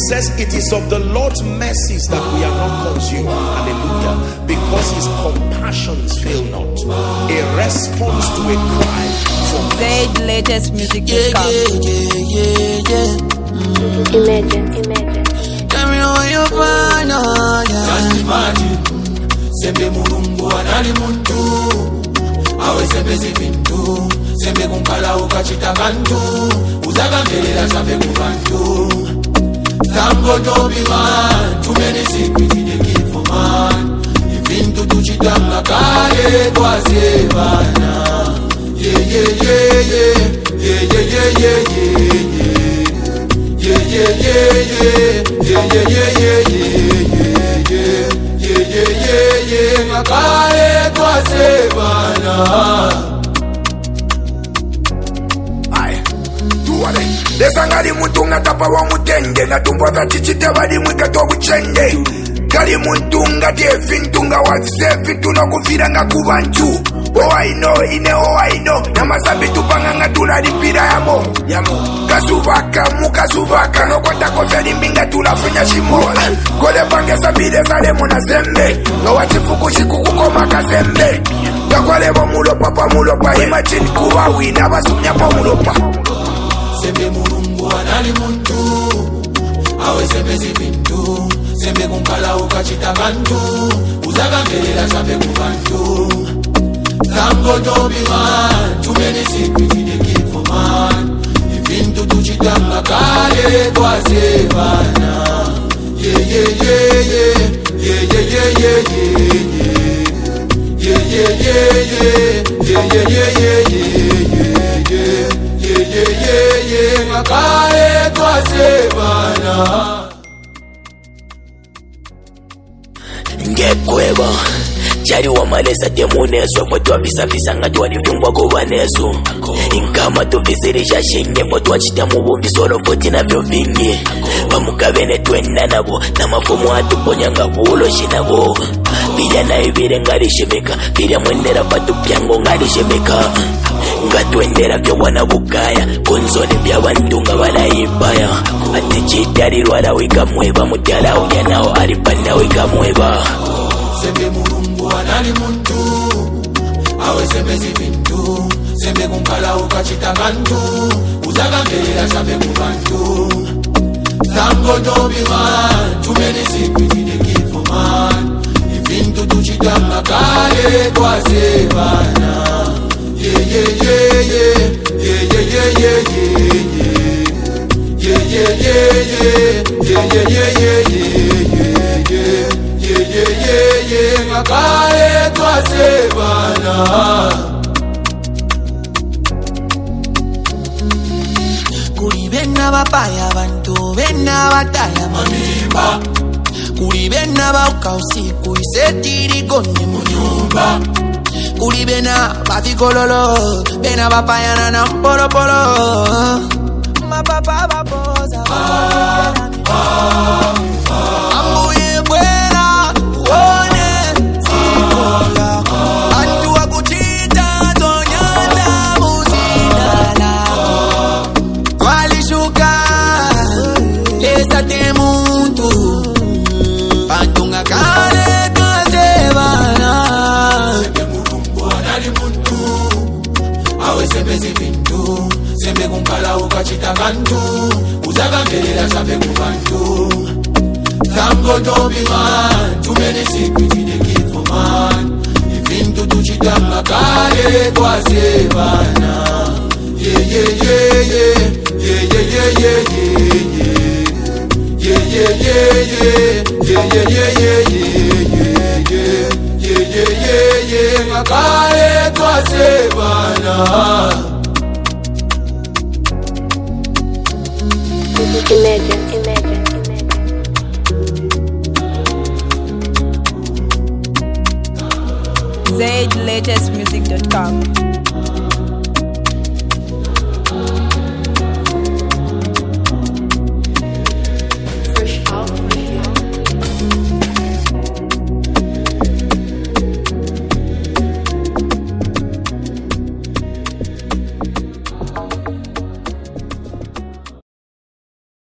says it is of the Lord's mercies that we are not consumed. Hallelujah. Because his compassions fail not. A response to a cry from Zaid latest music. Imagine. Tell me how you find out. Just imagine. Sembe mulungu anali muntu. Awe sembe zivintu. Sembe kunkala ukachita kantu. Uzagangelera chambe kubantu. Thank God to be man. Too many secrets in the keep for man. Ivintu tuchitanga kale kwa sevana. Yeah. Makale kwa sevana. Desangari mutunga tapa wa mutende na tumbo za chichite wadi mwika to buchende kali mutunga defintunga wazisefi tunakufiranga kubantu I know na masambi tupanganga tunalipira yamo mukasuvaka nokota kofeli mbinga tunafunya shimo kole pange sabile salemo na sembe no wachifukushi kukukoma kasembe kakwalebo mulopa imagine kuwa wina basumnya pa mulopa. Sembe mulungu anali muntu. Awe sembe zivintu. Sembe kunkala ukachita kantu. Uzagangelera chambe kubantu. Thank God to be man. Too many secrets in the keep for man. Ivintu tuchitanga kale kwa sevana. Yeah. Makale kwa sevana. Ngekweba Jari wa malesa temuneso Fotu visa ngati walifungwa kuvaneso Inkama tuvizirisha shinge Fotu wachitamu visolo foti na vyo vingi Pamukavene tuenda nabo Na mafumu atuponyanga vulo shinabo Bila na ibire ngalishimika Bila mwendera patu pyango ngalishimika Ngatwendera vyo wana bukaya Kunzone vya bandunga wala ibaya Ati chitari rwala wika mweba Mutiala uja nao aripanda wika mweba. Sembe mulungu anali muntu. Awe sembe zivintu. Sembe kunkala ukachita kantu. Uzagangelera chambe kubantu. Thank God to be man. Too many secrets in the keep for man. Ivintu tuchitanga kale kwa sevana. Yeah. Makale kwa sevana. Kuri bena bapaya bantu bena bataya Manimba. Kuri bena bauka usiku isetiri konye munyumba. Kuri bena batikololo bena bapaya na mpolopolo. Mapapa bapoza Ambuye bwela uone sikola Antu wa kuchita tonyata muzinala Walishuka lesa temuntu Pantunga kale kasebana. Sembe mulungu anali muntu. Awe sembe zivintu. Sembe kunkala ukachita kantu. Uzagangelera chambe kubantu. Thank God to be man. Too many secrets in the keep for man. Ivintu tuchitanga kale kwa sevana. Yeah. Makale kwa sevana. Imagine. ZaidLatestmusic.com